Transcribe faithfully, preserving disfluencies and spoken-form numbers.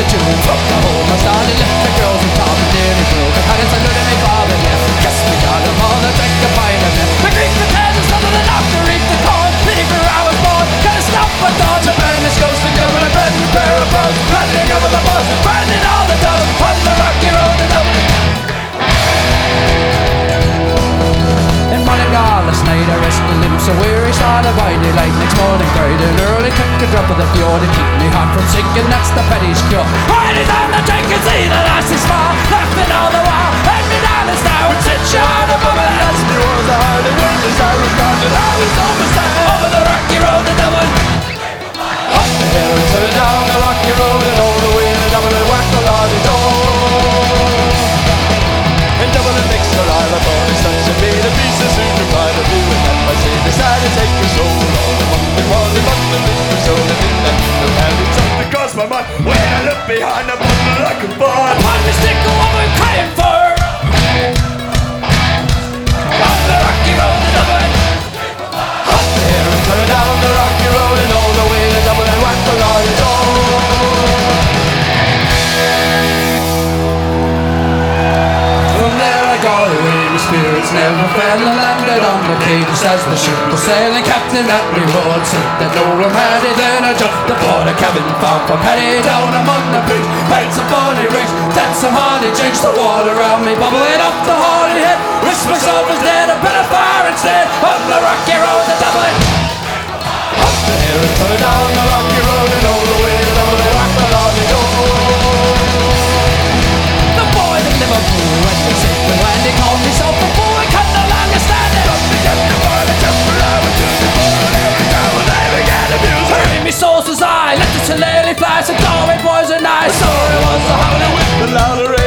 to and from the home. I started left the girls and top and nearly broke. I had it saluted me father left. Kiss me down the hall and drink a pint of it. The Greek potatoes, nothing enough to reap the corn. Pity for I was born, can't stop my thoughts. A burn this ghost and cover a bread and a pair of bros. Running over the bus, burning all the dough on the rocky road to Dublin. In Mullingar last night I rested limbs so weary, started by daylight next morning cried and early took a drop of the fjord to keep me hot from sinking, that's the petty's cure. Riding down the drink and see the lassie smile, laughing all the while, head me down the stair and sit you out above it. As me was a hard and witness I was gone and I was almost there over the rocky road to Dublin. Up the hill and turn down the rocky road and all the way to Dublin, whack the lorry door. In Dublin next to Isle of Thorn, it's such a made a piece of soon to find a view. And then I say they started to take your soul. All the Monday morning, Monday with your soul. And in that little hand, it's something across my mind. When I look behind, I'm bundle like a barn. Upon me stick a woman crying for. On the rocky road to Dublin. Up there and turn down the rocky road and all the way to Dublin and whack the lorry door. Spirits never fell and landed on the quays as the ship was sailing. Captain at me roared, said that no room had it. Then I jumped aboard a cabin found from Paddy down among the bridge. Made some funny rigs, did some hardy jigs. The water around me bubbling up the hardy head. Wished myself was dead, a bit of fire instead. On the rocky road to Dublin. Up there and turn down the rocky road and all the way to Dublin. Whack the lorry door. The boys in Liverpool went to sick when Wendy called himself a fool. I could no longer stand it. Got me get the bar, the temper I was doing the bar. And every time when I began to abuse her in me soul says I let the shillelagh fly. So go it was a nice story was the howling with the louder